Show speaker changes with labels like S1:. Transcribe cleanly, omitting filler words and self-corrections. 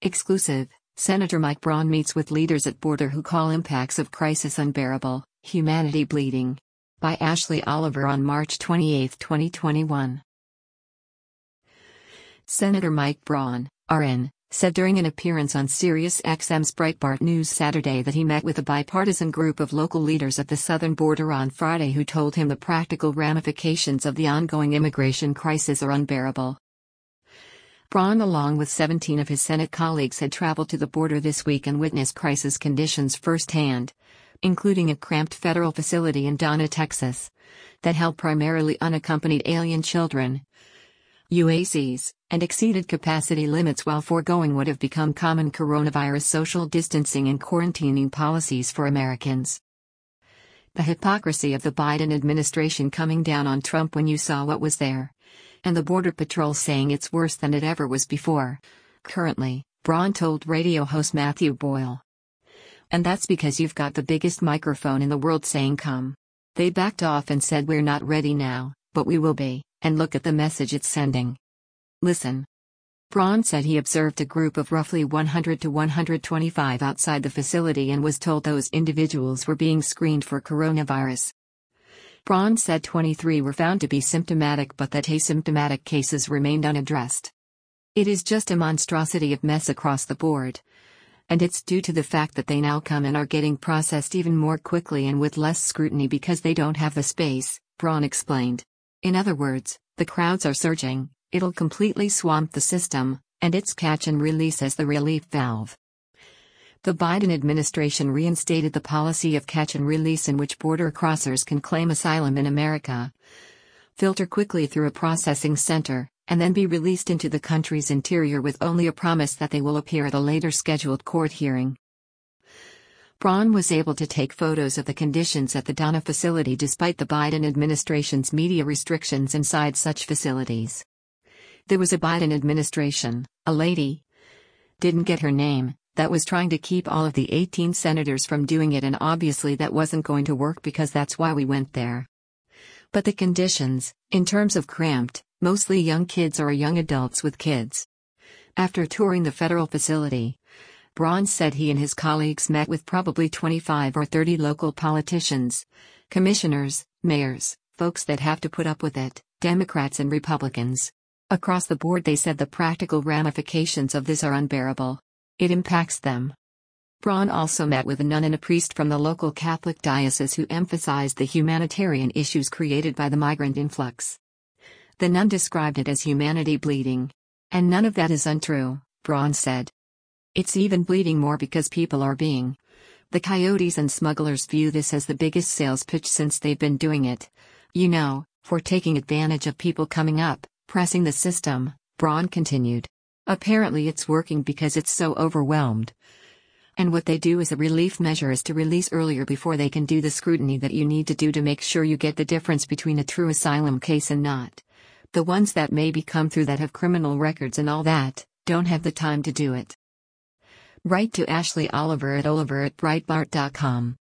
S1: Exclusive: Senator Mike Braun meets with leaders at border who call impacts of crisis unbearable, humanity bleeding. By Ashley Oliver on March 28, 2021. Senator Mike Braun, RN, said during an appearance on SiriusXM's Breitbart News Saturday that he met with a bipartisan group of local leaders at the southern border on Friday who told him the practical ramifications of the ongoing immigration crisis are unbearable. Braun, along with 17 of his Senate colleagues, had traveled to the border this week and witnessed crisis conditions firsthand, including a cramped federal facility in Donna, Texas, that held primarily unaccompanied alien children, UACs, and exceeded capacity limits while foregoing what have become common coronavirus social distancing and quarantining policies for Americans. The hypocrisy of the Biden administration coming down on Trump when you saw what was there, and the Border Patrol saying it's worse than it ever was before. Currently, Braun told radio host Matthew Boyle. And that's because you've got the biggest microphone in the world saying come. They backed off and said we're not ready now, but we will be, and look at the message it's sending. Listen. Braun said he observed a group of roughly 100 to 125 outside the facility and was told those individuals were being screened for coronavirus. Braun said 23 were found to be symptomatic but that asymptomatic cases remained unaddressed. It is just a monstrosity of mess across the board. And it's due to the fact that they now come and are getting processed even more quickly and with less scrutiny because they don't have the space, Braun explained. In other words, the crowds are surging, it'll completely swamp the system, and it's catch and release as the relief valve. The Biden administration reinstated the policy of catch and release in which border crossers can claim asylum in America, filter quickly through a processing center, and then be released into the country's interior with only a promise that they will appear at a later scheduled court hearing. Braun was able to take photos of the conditions at the Donna facility despite the Biden administration's media restrictions inside such facilities. There was a Biden administration, a lady, didn't get her name, that was trying to keep all of the 18 senators from doing it, and obviously that wasn't going to work because that's why we went there. But the conditions, in terms of cramped, mostly young kids or young adults with kids. After touring the federal facility, Braun said he and his colleagues met with probably 25 or 30 local politicians, commissioners, mayors, folks that have to put up with it, Democrats and Republicans. Across the board they said the practical ramifications of this are unbearable. It impacts them. Braun also met with a nun and a priest from the local Catholic diocese who emphasized the humanitarian issues created by the migrant influx. The nun described it as humanity bleeding. And none of that is untrue, Braun said. It's even bleeding more because people are being. The coyotes and smugglers view this as the biggest sales pitch since they've been doing it. You know, for taking advantage of people coming up, pressing the system, Braun continued. Apparently it's working because it's so overwhelmed. And what they do as a relief measure is to release earlier before they can do the scrutiny that you need to do to make sure you get the difference between a true asylum case and not. The ones that maybe come through that have criminal records and all that, don't have the time to do it. Write to Ashley Oliver at Breitbart.com.